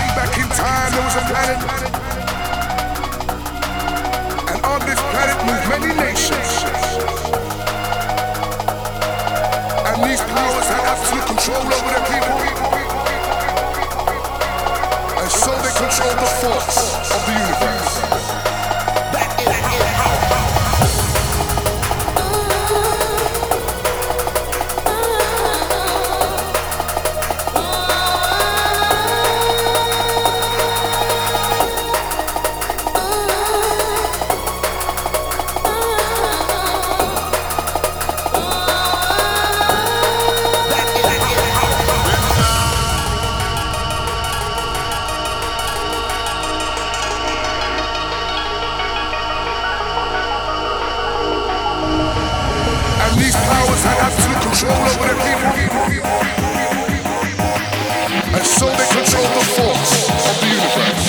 back in time there was a planet, and on this planet moved many nations, and these powers had absolute control over their people, and so they controlled the force of the universe. These powers had absolute control over their people, and so they control the force of the universe.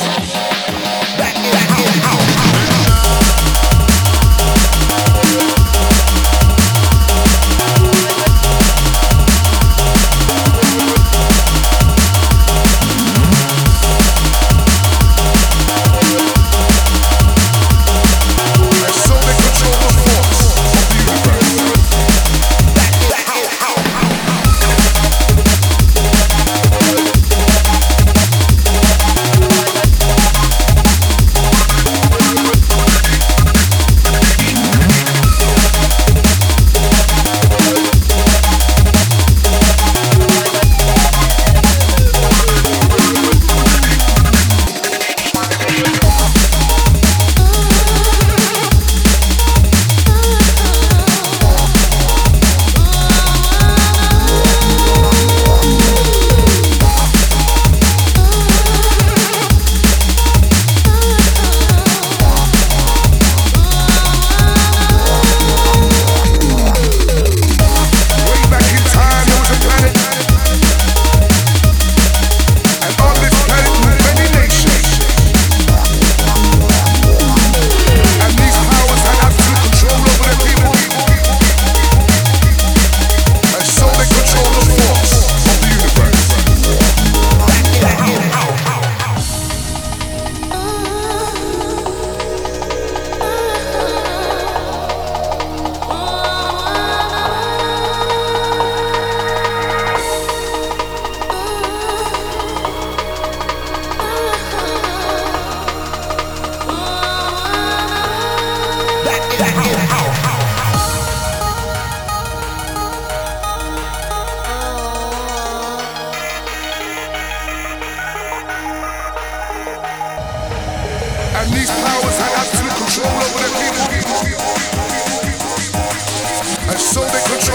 And these powers had absolute control over their people, and so they control